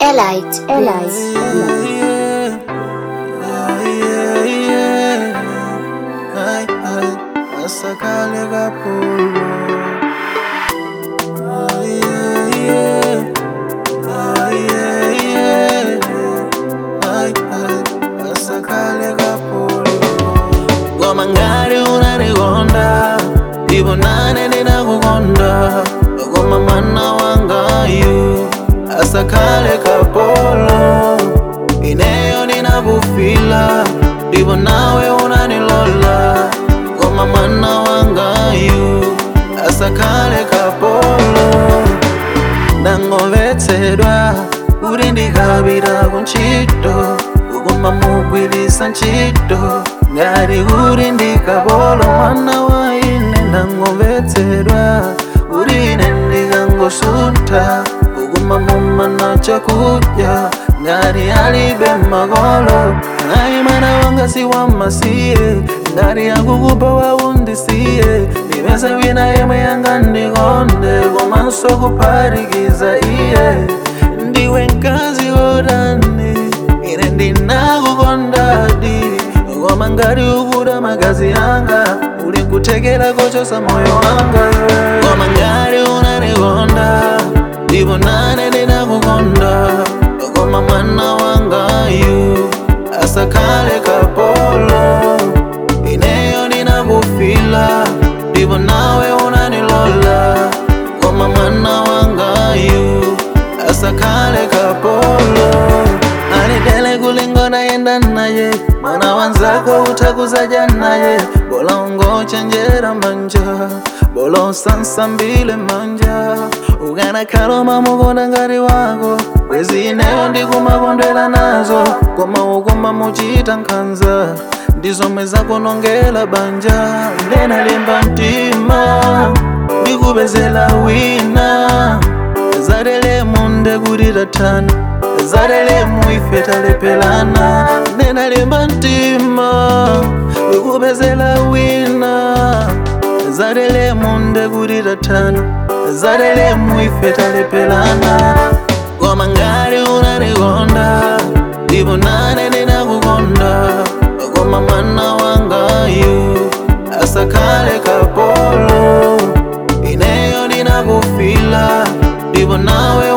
Elite. Asakale kapolo. Asakale kapolo. Goma ngari unanigonda, ibo nane ninakugonda. Goma mana wangayu, asakale kapolo. Ineyo ninakufila, ibo nawe unanilola. Goma mana wangayu, asakale kapolo. Nangovetsedwa uri ndikapita kuntchito, kuguma mugwirisa ntchito ngati uri ndikapolo. Mwana wa ine nangovetsedwa uri ine ndikangosuta, kuguma mumana chakudya ngati alibe makolo. Ayi mwana wanga si wamasiye, ngati akukupa waundisiye. Ndipeze wina yemwe yangandikonde, komanso kuphatikiza iye. Ndiwe mkazi wotani, ine ndinakukondadi. Koma ngati ukuda magazi yanga, uli nkuthekera kochosa moyo wanga. Koma ngati unanikonda, ndipo nane ndinakukonda. Koma mwana wangayu, asakale kapolo. Ineyo ndinakufila, ndipo nawe unanilola. Koma mwana wangayu, asakale kapolo. Alidele kulingo nayenda naye, mwana wanzako utakuzaja naye. Bola ungochenjera manja, bola usansambile manja. Ugana kaloma mukonda ngati wako, bwezi ineyo ndikumakondwera nazo. Koma ukoma muchita nkhanza, ndizomwe zakunongela banja. Ndenalimba mtima, ndikupezela wina. Zadele munde kuti tatana, zadele muife talepelana. Ndenalimba mtima, ndikupezela wina. Zadele munde kuti tatana, zadele muife talepelana. Koma ngati unanikonda, ndipo nane ndinakukonda. Koma mwana wangayu, asakale kapolo. Ineyo ndinakufila, ndipo nawe